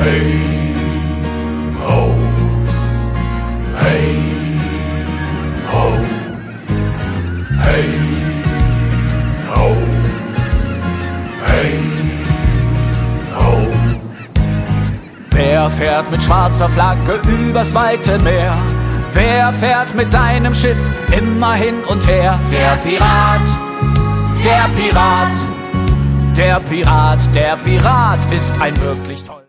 Hey, ho, hey, ho, hey, ho, hey, ho. Wer fährt mit schwarzer Flagge übers weite Meer? Wer fährt mit seinem Schiff immer hin und her? Der Pirat, der Pirat, der Pirat, der Pirat ist ein wirklich toller.